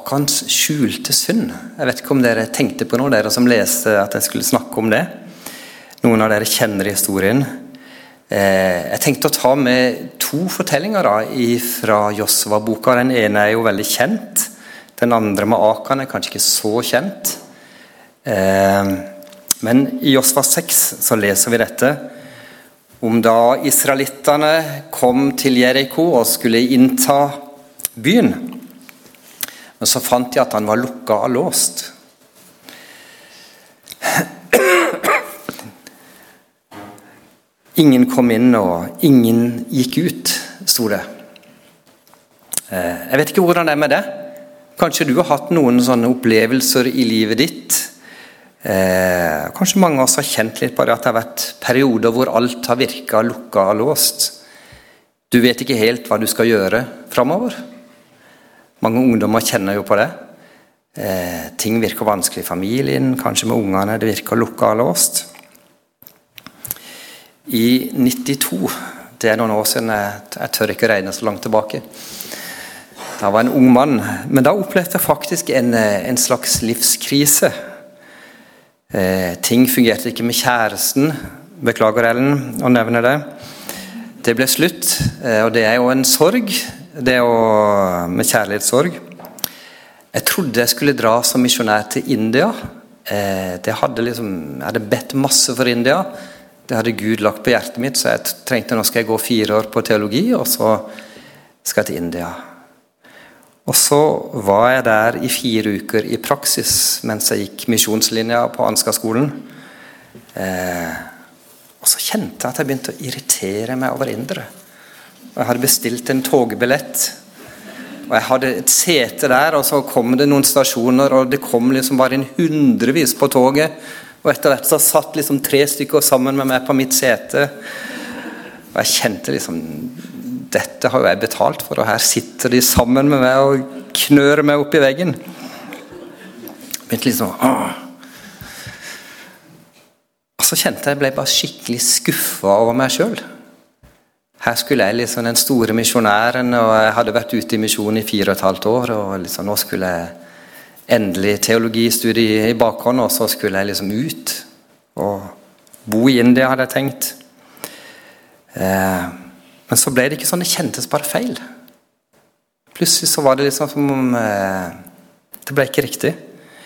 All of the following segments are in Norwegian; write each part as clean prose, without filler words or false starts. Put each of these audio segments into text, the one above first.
Akans skjulte synd. Jeg vet ikke om dere tenkte på noe, dere som leste at jeg skulle snakke om det. Noen av dere kjenner historien. Jeg tenkte å ta med 2 fortellinger da, fra Josva-boka. Den ene er jo veldig kjent. Den andre med Akan er kanskje ikke så kjent. Men i Josva 6 så leser vi dette om da israelittene kom til Jericho og skulle innta byen. Men så fant de at han var lukket og låst. Ingen kom inn og ingen gikk ut, sto det. Jeg vet ikke hvordan det er med det. Kanskje du har hatt noen sånne opplevelser i livet ditt. Kanskje mange av oss har kjent litt på det, at det har vært perioder hvor alt har virket lukket og låst. Du vet ikke helt hva du skal gjøre fremover. Mange ungdommer kjenner jo på det. Ting virker vanskelig i familien, kanskje med ungene, det virker lukket og låst. I 92, det er noen år siden, jeg tør ikke regne så langt tilbake. Da var jeg en ung mann, men da opplevde jeg faktisk en slags livskrise. Ting fungerte ikke med kjæresten, beklager Ellen å nevne det. Det ble slutt, og det er jo en sorg, det er jo med kjærlighetssorg. Jeg trodde jeg skulle dra som misjonær til India. Jeg hadde bedt masse for India. Det hadde Gud lagt på hjertet mitt, så jeg tenkte nå skal jeg gå 4 år på teologi, og så skal jeg til India. Og så var jeg der i 4 uker i praksis, mens jeg gikk misjonslinja på Ansgar-skolen. Og så kjente jeg at jeg begynte å irritere meg over indere. Og jeg hadde bestilt en togbillett, og jeg hadde et sete der, og så kom det noen stasjoner, og det kom liksom bare en hundrevis på toget, og etter hvert så satt liksom 3 stykker sammen med meg på mitt sete, og jeg kjente liksom, dette har jo jeg betalt for, og her sitter de sammen med meg og knør meg opp i veggen. Begynte liksom, Og så kjente jeg ble bare skikkelig skuffet over meg selv. Her skulle jeg liksom den store misjonæren, og jeg hadde vært ute i misjon i 4,5 år, og liksom nå skulle jeg endelig teologistudie i bakhånd, og så skulle jeg liksom ut og bo i India, hadde jeg tenkt. Men så ble det ikke sånn, det kjentes bare feil. Plutselig så var det liksom som om det ble ikke riktig.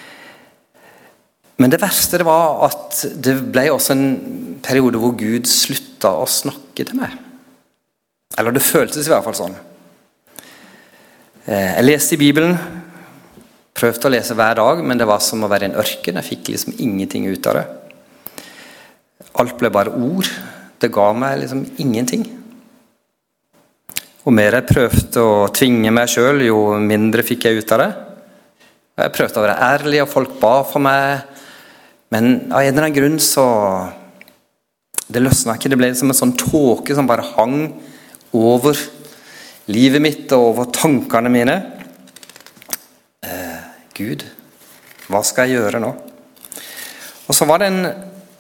Men det verste det var at det ble også en periode hvor Gud sluttet å snakke til meg. Eller det føltes i hvert fall sånn. Jeg leste i Bibelen, prøvde å lese hver dag, men det var som å være i en ørken. Jeg fikk liksom ingenting ut av det. Alt ble bare ord. Det ga meg liksom ingenting. Og mer jeg prøvde å tvinge meg selv, jo mindre fikk jeg ut av det. Jeg prøvde å være ærlig, og folk ba for meg. Men av en eller annen grunn så det løsnet ikke. Det ble som en sånn tåke som bare hang over livet mitt og over tankene mine. Gud, hva skal jeg gjøre nå? Og så var det en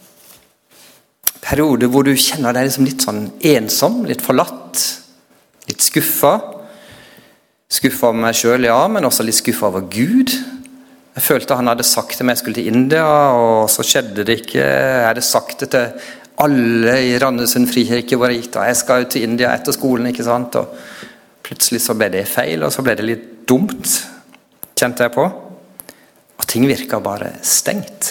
periode hvor du kjenner deg liksom litt sånn ensom, litt forlatt, litt skuffet. Skuffet over meg selv, ja, men også litt skuffet over Gud. Jeg følte han hadde sagt til meg jeg skulle til India, og så skjedde det ikke. Jeg hadde sagt det til alle i Randesund frikirke hvor jeg gikk da. Jeg skal jo til India etter skolen, ikke sant? Og plutselig så ble det feil, og så ble det litt dumt, kjente jeg på. Og ting virket bare stengt.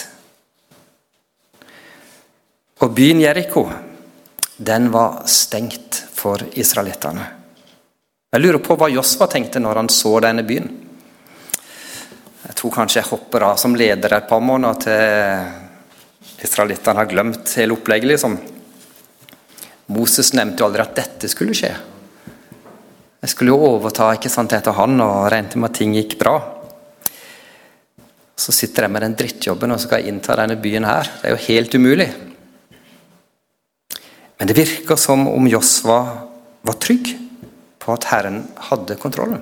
Og byen Jericho, den var stengt for israelittene. Jeg lurer på hva Josva tenkte når han så denne byen. Jeg tror kanskje jeg hopper av som leder et par måneder til israelittene har glemt hele opplegget, liksom. Moses nevnte jo aldri at dette skulle skje. Jeg skulle jo overta, ikke sant, etter han, og regnet med at ting gikk bra. Så sitter jeg med den drittjobben, og så skal jeg innta denne byen her. Det er jo helt umulig. Men det virker som om Josva var trygg på at Herren hadde kontrollen.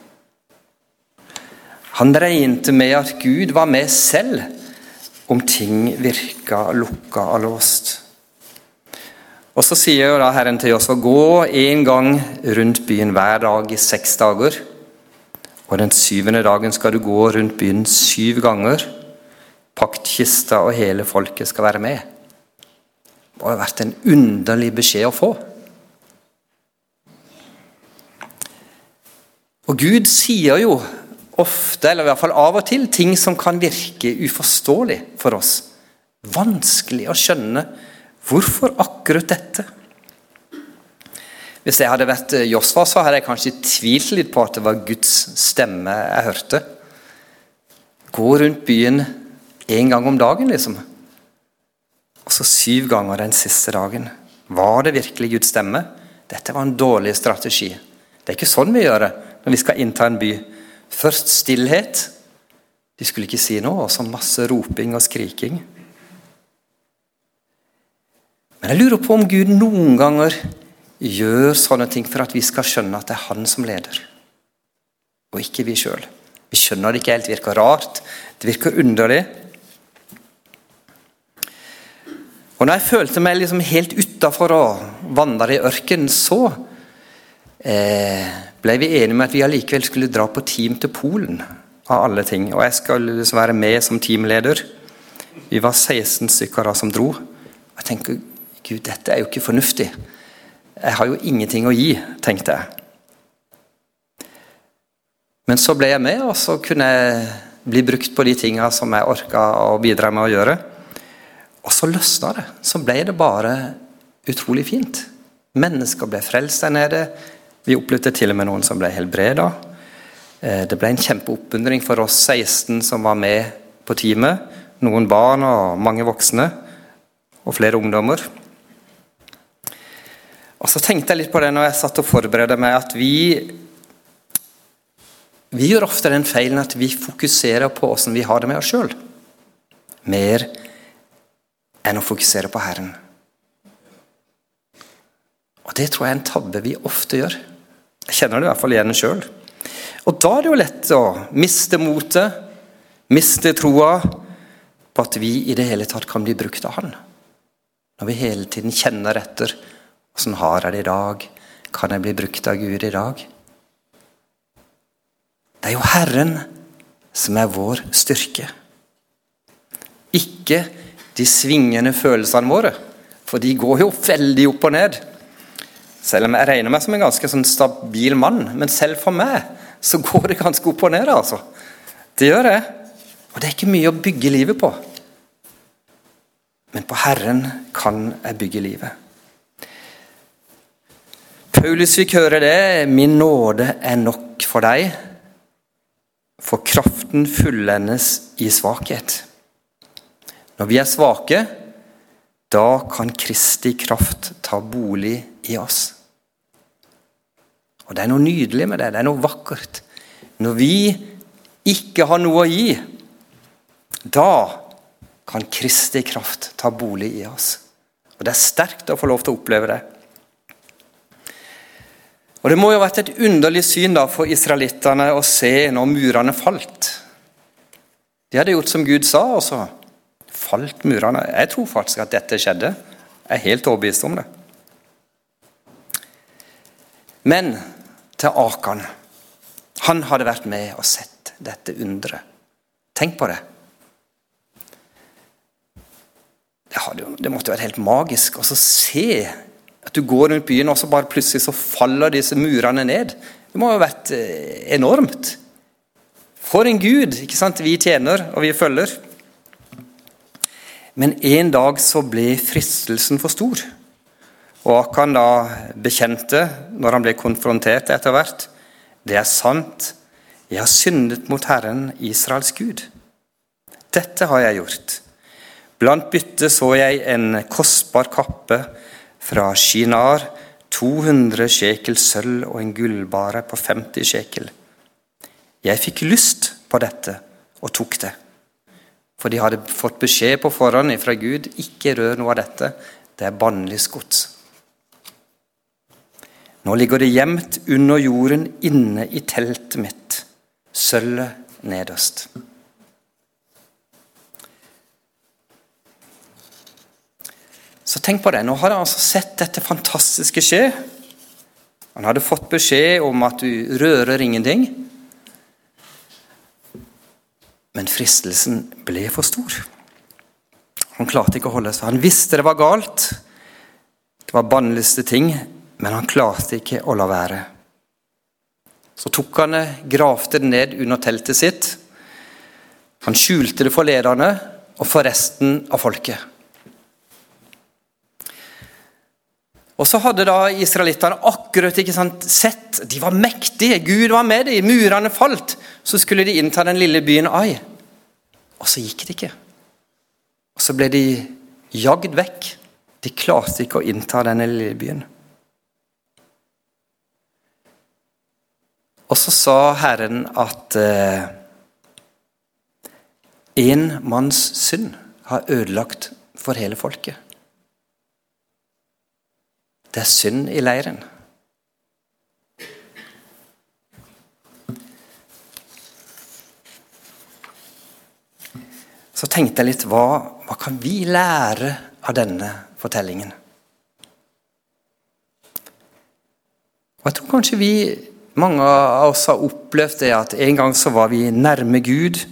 Han regnte med at Gud var med selv om ting virket lukket og låst. Og så sier jo da Herren til Josva, gå en gang rundt byen hver dag i 6 dager, Og den 7. dagen skal du gå rundt byen 7 ganger. Paktkista og hele folket skal være med. Det har vært en underlig beskjed å få. Og Gud sier jo ofte, eller i hvert fall av og til, ting som kan virke uforståelig for oss. Vanskelig å skjønne hvorfor akkurat dette. Hvis jeg hadde vært Josva, så hadde jeg kanskje tvilt litt på at det var Guds stemme jeg hørte. Gå rundt byen 1 gang om dagen, liksom. Og så 7 ganger den siste dagen. Var det virkelig Guds stemme? Dette var en dårlig strategi. Det er ikke sånn vi gjør det når vi skal innta en by. Først stillhet. De skulle ikke si noe, og så masse roping og skriking. Men jeg lurer på om Gud noen ganger gjør sånne ting for at vi skal skjønne at det er han som leder, og ikke vi selv. Vi skjønner det ikke helt, det virker rart, det virker underlig. Og når jeg følte meg liksom helt utenfor og vandret i ørken, så ble vi enige med at vi allikevel skulle dra på team til Polen, av alle ting. Og jeg skulle liksom være med som teamleder. Vi var 16 stykker da som dro. Jeg tenker, Gud, dette er jo ikke fornuftig. Jeg har jo ingenting å gi, tenkte jeg. Men så ble jeg med, og så kunne jeg bli brukt på de tingene som jeg orket å bidra med å gjøre. Og så løsnet det. Så ble det bare utrolig fint. Mennesker ble frelst der nede. Vi opplevde til og med noen som ble helbredet. Det ble en kjempeoppundring for oss 16 som var med på teamet. Noen barn og mange voksne, og flere ungdommer. Og så tenkte jeg litt på det når jeg satt og forberedte meg, at vi gjør ofte den feilen at vi fokuserer på hvordan vi har det med oss selv. Mer enn å fokusere på Herren. Og det tror jeg er en tabbe vi ofte gjør. Jeg kjenner det i hvert fall igjen selv. Og da er det jo lett å miste motet, miste troa på at vi i det hele tatt kan bli brukt av han. Når vi hele tiden kjenner etter, hvordan har jeg det i dag? Kan jeg bli brukt av Gud i dag? Det er jo Herren som er vår styrke. Ikke de svingende følelsene våre, for de går jo veldig opp og ned. Selv om jeg regner meg som en ganske sånn stabil mann, men selv for meg så går det ganske opp og ned, altså. Det gjør det. Og det er ikke mye å bygge livet på. Men på Herren kan jeg bygge livet. Paulus fikk høre det, min nåde er nok for deg, for kraften fullendes i svakhet. Når vi er svake, da kan Kristi kraft ta bolig i oss. Og det er noe nydelig med det, det er noe vakkert. Når vi ikke har noe å gi, da kan Kristi kraft ta bolig i oss. Og det er sterkt å få lov til å oppleve det. Og det må jo ha vært et underlig syn da for israelittene å se når murene falt. De hadde gjort som Gud sa, og så falt murene. Jeg tror faktisk at dette skjedde. Jeg er helt overbevist om det. Men til Akan, han hadde vært med og sett dette undret. Tenk på det. Det måtte være helt magisk å se at du går rundt byen, og så bare plutselig så faller disse murene ned. Det må ha vært enormt. For en Gud, ikke sant? Vi tjener, og vi følger. Men en dag så ble fristelsen for stor. Og Akan da bekjente, når han ble konfrontert etter hvert, det er sant, jeg har syndet mot Herren, Israels Gud. Dette har jeg gjort. Blant bytte så jeg en kostbar kappe fra Shinar, 200 shekel sølv og en gullbare på 50 shekel. Jeg fikk lyst på dette og tok det. For de hadde fått beskjed på forhånd fra Gud, ikke rør noe av dette, det er bannlyst gods. Nå ligger det gjemt under jorden inne i teltet mitt, sølvet nederst. Så tenk på det, nå har han altså sett dette fantastiske skje. Han hadde fått beskjed om at du rører ingenting. Men fristelsen ble for stor. Han klarte ikke å holde seg. Han visste det var galt. Det var bannlyste ting, men han klarte ikke å la være. Så tok han det, gravte det ned under teltet sitt. Han skjulte det for lederne og for resten av folket. Og så hadde da israelitterne akkurat ikke sant, sett, de var mektige, Gud var med dem, murene falt, så skulle de innta den lille byen Ai. Og så gikk det ikke. Og så ble de jagd vekk. De klarte ikke å innta denne lille byen. Og så sa Herren at en manns synd har ødelagt for hele folket. Det er synd i leiren. Så tenkte jeg litt, hva kan vi lære av denne fortellingen? Og jeg tror kanskje mange av oss har opplevd det at en gang så var vi nærme Gud.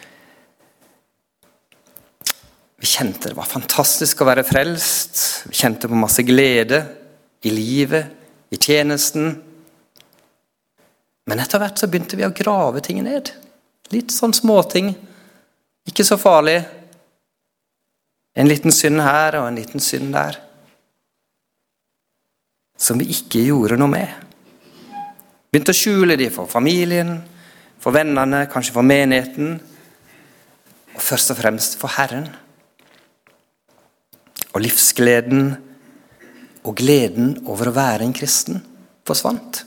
Vi kjente det var fantastisk å være frelst. Vi kjente på masse glede i livet, i tjenesten. Men etter hvert så begynte vi å grave ting ned. Litt sånn småting. Ikke så farlig. En liten synd her og en liten synd der. Som vi ikke gjorde noe med. Begynte å skjule de for familien, for vennene, kanskje for menigheten, og først og fremst for Herren. Og livsgleden og gleden over å være en kristen forsvant.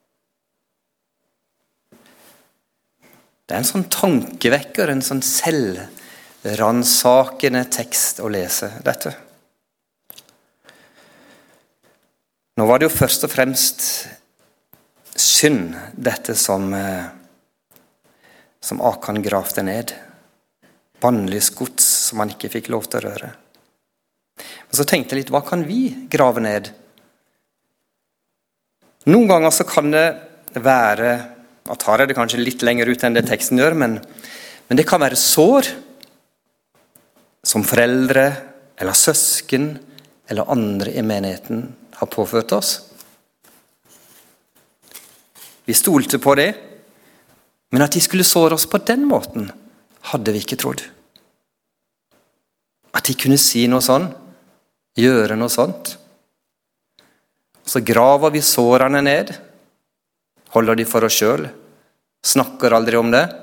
Det er en sånn tankevekker, en sånn selvransakende tekst å lese dette. Nå var det jo først og fremst synd, dette som Akan gravde ned. Bannlyst gods som han ikke fikk lov til å røre. Men så tenkte jeg litt, hva kan vi grave ned? Noen ganger så kan det være, jeg tar det kanskje litt lenger ut enn det teksten gjør, men det kan være sår som foreldre eller søsken eller andre i menigheten har påført oss. Vi stolte på det, men at de skulle såre oss på den måten, hadde vi ikke trodd. At de kunne si noe sånn, gjøre noe sånt. Så graver vi sårene ned, holder de for oss selv, snakker aldri om det.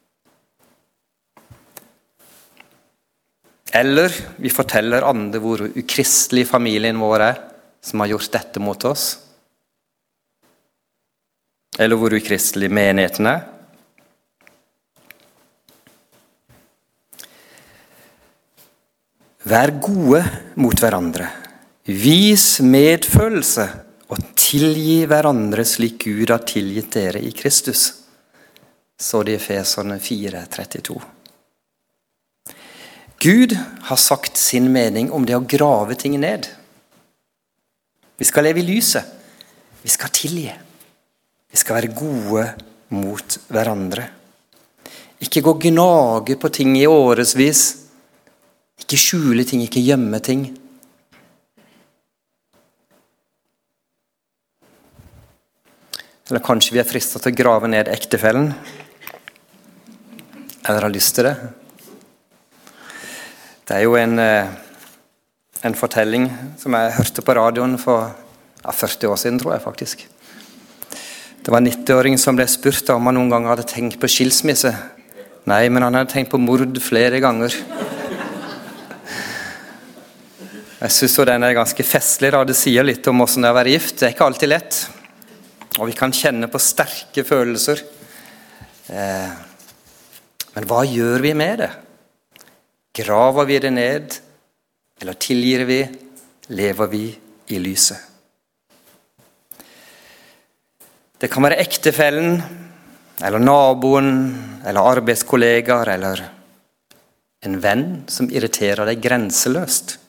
Eller vi forteller andre hvor ukristelig familien vår er, som har gjort dette mot oss. Eller hvor ukristelig menigheten er. Vær gode mot hverandre. Vis medfølelse og tilgi hverandre slik Gud har tilgitt dere i Kristus. Så det i Efeserne 4:32. Gud har sagt sin mening om det å grave ting ned. Vi skal leve i lyset. Vi skal tilgi. Vi skal være gode mot hverandre. Ikke gå og gnage på ting i årevis. Ikke skjule ting, ikke gjemme ting. Eller kanskje vi er fristet til å grave ned ektefellen. Eller har lyst til det. Det er jo en fortelling som jeg hørte på radioen for 40 år siden, tror jeg faktisk. Det var en 90-åring som ble spurt om han noen gang hadde tenkt på skilsmisse. Nei, men han hadde tenkt på mord flere ganger. Jeg synes jo den er ganske festlig, da. Det sier litt om hvordan det er å være gift. Det er ikke alltid lett. Og vi kan kjenne på sterke følelser. Men hva gjør vi med det? Graver vi det ned? Eller tilgir vi? Lever vi i lyset? Det kan være ektefellen, eller naboen, eller arbeidskollegaer, eller en venn som irriterer deg grenseløst.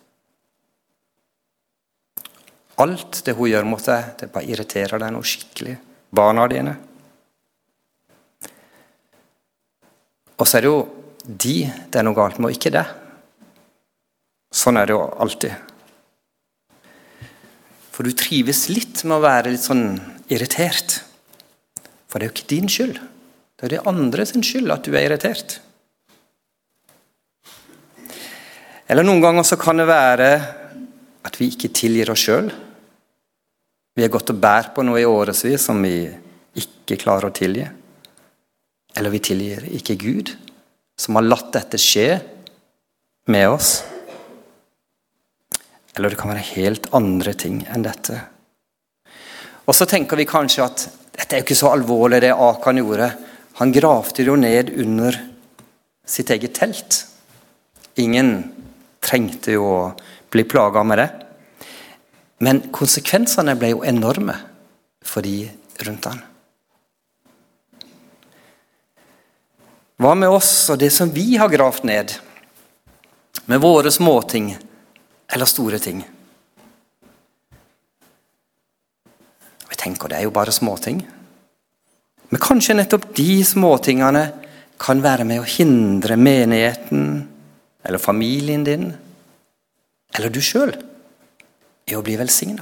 Alt det hun gjør mot deg, det bare irriterer deg noe skikkelig. Barna dine. Og så er det jo det er noe galt med, og ikke det. Sånn er det jo alltid. For du trives litt med å være litt sånn irritert. For det er jo ikke din skyld. Det er de andre sin skyld at du er irritert. Eller noen ganger så kan det være at vi ikke tilgir oss selv. Vi har gått og bært på noe i årevis som vi ikke klarer å tilgi. Eller vi tilgir ikke Gud, som har latt dette skje med oss. Eller det kan være helt andre ting enn dette. Og så tenker vi kanskje at dette er jo ikke så alvorlig det Akan gjorde. Han gravde jo ned under sitt eget telt. Ingen trengte jo å bli plaget med det. Men konsekvensene ble jo enorme for de rundt han. Hva med oss og det som vi har gravd ned? Med våre småting eller store ting? Vi tenker det er jo bare småting. Men kanskje nettopp de småtingene kan være med å hindre menigheten, eller familien din, eller du selv, i å bli velsignet.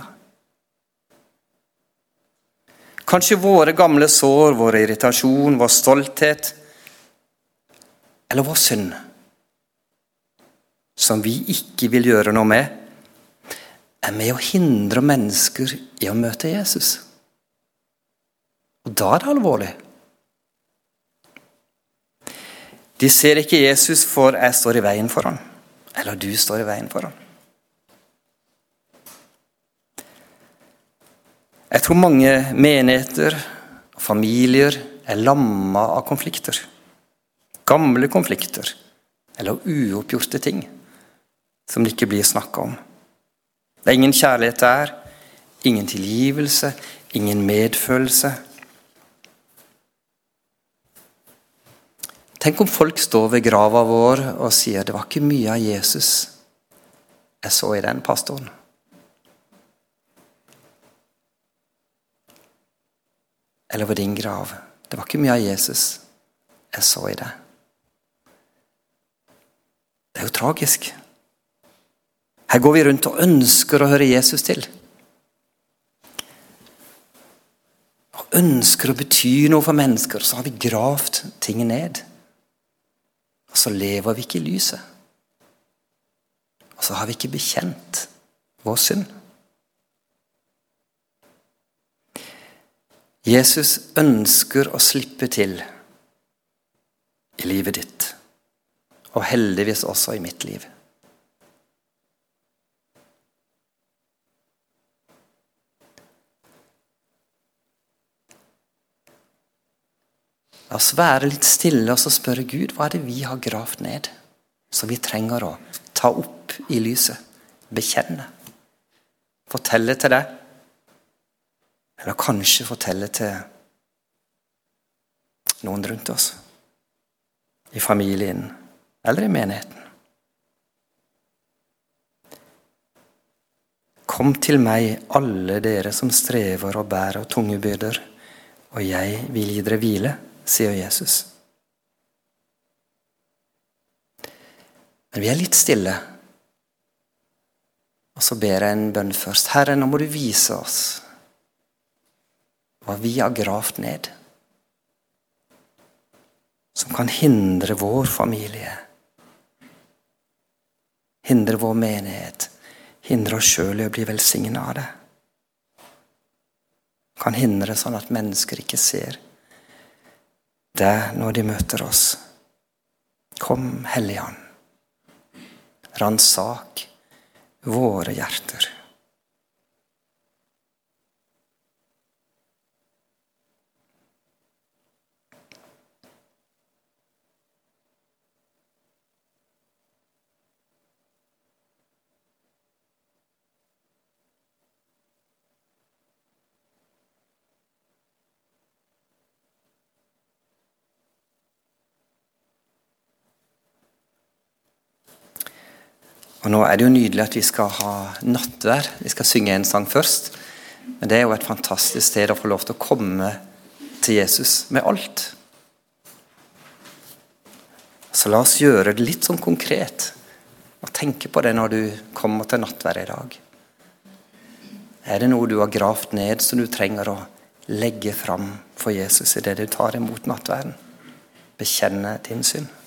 Kanskje våre gamle sår, vår irritasjon, vår stolthet, eller vår synd, som vi ikke vil gjøre noe med, er med å hindre mennesker i å møte Jesus. Og da er det alvorlig. De ser ikke Jesus for jeg står i veien for ham, eller du står i veien for ham. Jeg tror mange menigheter og familier er lammet av konflikter. Gamle konflikter, eller uoppgjorte ting, som det ikke blir snakket om. Det er ingen kjærlighet der, ingen tilgivelse, ingen medfølelse. Tenk om folk står ved grava vår og sier, det var ikke mye av Jesus jeg så i den pastoren. Eller ved din grav, det var ikke mye av Jesus jeg så i det. Det er jo tragisk. Her går vi rundt og ønsker å høre Jesus til. Og ønsker å bety noe for mennesker, så har vi gravt ting ned. Og så lever vi ikke i lyset. Og så har vi ikke bekjent vår synd. Jesus ønsker å slippe til i livet ditt. Og heldigvis også i mitt liv. La oss være litt stille og så spørre Gud, hva er det vi har gravd ned? Så vi trenger å ta opp i lyset, bekjenne, fortelle til deg, eller kanskje fortelle til noen rundt oss, i familien eller i menigheten. Kom til meg, alle dere som strever og bærer tunge byrder, og jeg vil gi dere hvile, sier Jesus. Men vi er litt stille. Og så ber jeg en bønn først. Herre, nå må du vise oss hva vi har gravd ned, som kan hindre vår familie, hindre vår menighet, hindre oss selv i å bli velsignet av det. Kan hindre sånn at mennesker ikke ser det når de møter oss. Kom, Hellige Ånd. Ransak våre hjerter. Og nå er det jo nydelig at vi skal ha nattvær. Vi skal synge en sang først. Men det er jo et fantastisk sted å få lov til å komme til Jesus med alt. Så la oss gjøre det litt sånn konkret, og tenke på det når du kommer til nattverd i dag. Det noe du har gravt ned som du trenger å legge fram for Jesus i det du tar imot nattverden? Bekjenne din synd.